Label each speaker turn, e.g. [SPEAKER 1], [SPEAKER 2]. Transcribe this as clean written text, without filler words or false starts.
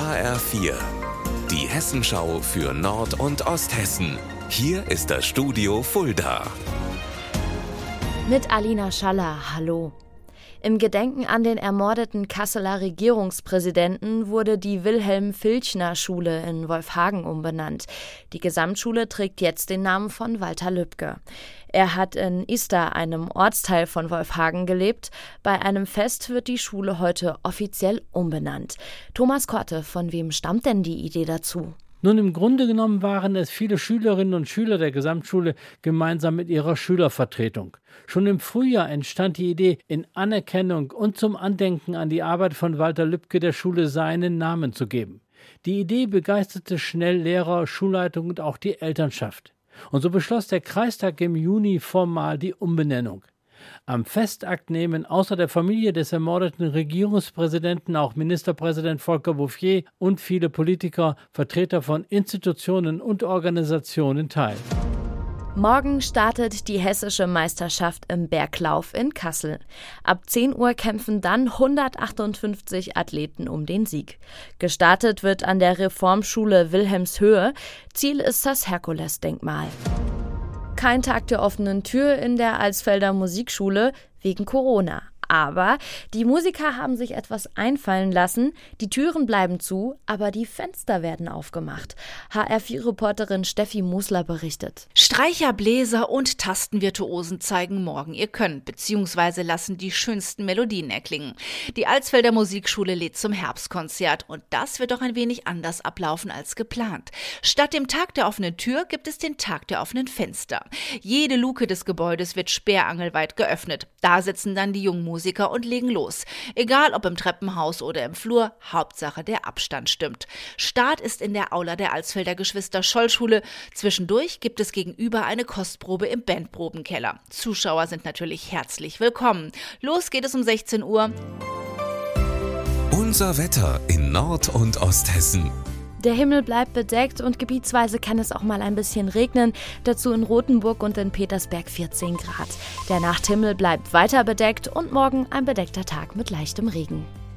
[SPEAKER 1] HR4, die Hessenschau für Nord- und Osthessen. Hier ist das Studio Fulda.
[SPEAKER 2] Mit Alina Schaller, hallo. Im Gedenken an den ermordeten Kasseler Regierungspräsidenten wurde die Wilhelm-Filchner-Schule in Wolfhagen umbenannt. Die Gesamtschule trägt jetzt den Namen von Walter Lübcke. Er hat in Ister, einem Ortsteil von Wolfhagen, gelebt. Bei einem Fest wird die Schule heute offiziell umbenannt. Thomas Korte, von wem stammt denn die Idee dazu?
[SPEAKER 3] Nun, im Grunde genommen waren es viele Schülerinnen und Schüler der Gesamtschule gemeinsam mit ihrer Schülervertretung. Schon im Frühjahr entstand die Idee, in Anerkennung und zum Andenken an die Arbeit von Walter Lübcke der Schule seinen Namen zu geben. Die Idee begeisterte schnell Lehrer, Schulleitung und auch die Elternschaft. Und so beschloss der Kreistag im Juni formal die Umbenennung. Am Festakt nehmen außer der Familie des ermordeten Regierungspräsidenten auch Ministerpräsident Volker Bouffier und viele Politiker, Vertreter von Institutionen und Organisationen teil.
[SPEAKER 2] Morgen startet die hessische Meisterschaft im Berglauf in Kassel. Ab 10 Uhr kämpfen dann 158 Athleten um den Sieg. Gestartet wird an der Reformschule Wilhelmshöhe. Ziel ist das Herkules-Denkmal. Kein Tag der offenen Tür in der Alsfelder Musikschule wegen Corona. Aber die Musiker haben sich etwas einfallen lassen. Die Türen bleiben zu, aber die Fenster werden aufgemacht. HR4-Reporterin Steffi Musler berichtet.
[SPEAKER 4] Streicher, Bläser und Tastenvirtuosen zeigen morgen ihr Können, beziehungsweise lassen die schönsten Melodien erklingen. Die Alsfelder Musikschule lädt zum Herbstkonzert und das wird doch ein wenig anders ablaufen als geplant. Statt dem Tag der offenen Tür gibt es den Tag der offenen Fenster. Jede Luke des Gebäudes wird sperrangelweit geöffnet. Da sitzen dann die jungen Musiker und legen los. Egal ob im Treppenhaus oder im Flur, Hauptsache der Abstand stimmt. Start ist in der Aula der Alsfelder Geschwister-Scholl-Schule. Zwischendurch gibt es gegenüber eine Kostprobe im Bandprobenkeller. Zuschauer sind natürlich herzlich willkommen. Los geht es um 16 Uhr.
[SPEAKER 1] Unser Wetter in Nord- und Osthessen.
[SPEAKER 2] Der Himmel bleibt bedeckt und gebietsweise kann es auch mal ein bisschen regnen. Dazu in Rothenburg und in Petersberg 14 Grad. Der Nachthimmel bleibt weiter bedeckt und morgen ein bedeckter Tag mit leichtem Regen.